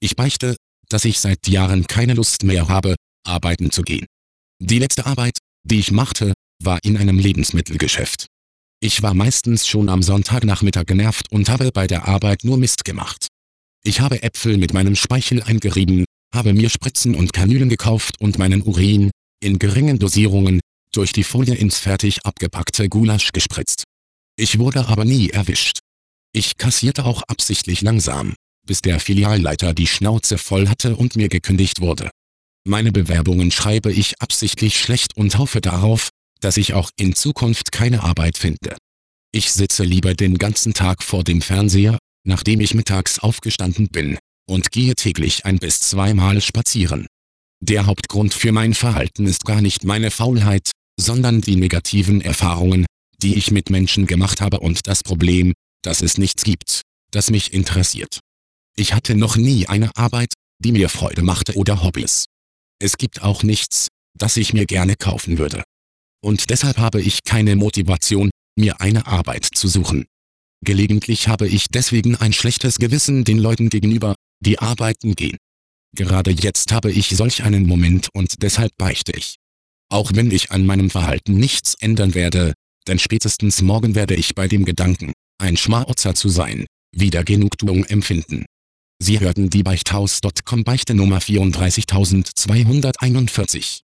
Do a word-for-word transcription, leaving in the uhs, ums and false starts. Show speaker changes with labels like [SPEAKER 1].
[SPEAKER 1] Ich beichte, dass ich seit Jahren keine Lust mehr habe, arbeiten zu gehen. Die letzte Arbeit, die ich machte, war in einem Lebensmittelgeschäft. Ich war meistens schon am Sonntagnachmittag genervt und habe bei der Arbeit nur Mist gemacht. Ich habe Äpfel mit meinem Speichel eingerieben, habe mir Spritzen und Kanülen gekauft und meinen Urin, in geringen Dosierungen, durch die Folie ins fertig abgepackte Gulasch gespritzt. Ich wurde aber nie erwischt. Ich kassierte auch absichtlich langsam, bis der Filialleiter die Schnauze voll hatte und mir gekündigt wurde. Meine Bewerbungen schreibe ich absichtlich schlecht und hoffe darauf, dass ich auch in Zukunft keine Arbeit finde. Ich sitze lieber den ganzen Tag vor dem Fernseher, nachdem ich mittags aufgestanden bin, und gehe täglich ein bis zweimal spazieren. Der Hauptgrund für mein Verhalten ist gar nicht meine Faulheit, sondern die negativen Erfahrungen, die ich mit Menschen gemacht habe und das Problem, dass es nichts gibt, das mich interessiert. Ich hatte noch nie eine Arbeit, die mir Freude machte oder Hobbys. Es gibt auch nichts, das ich mir gerne kaufen würde. Und deshalb habe ich keine Motivation, mir eine Arbeit zu suchen. Gelegentlich habe ich deswegen ein schlechtes Gewissen den Leuten gegenüber, die arbeiten gehen. Gerade jetzt habe ich solch einen Moment und deshalb beichte ich. Auch wenn ich an meinem Verhalten nichts ändern werde, denn spätestens morgen werde ich bei dem Gedanken, ein Schmarotzer zu sein, wieder Genugtuung empfinden. Sie hörten die Beichthaus Punkt com Beichte Nummer vierunddreißigtausendzweihunderteinundvierzig.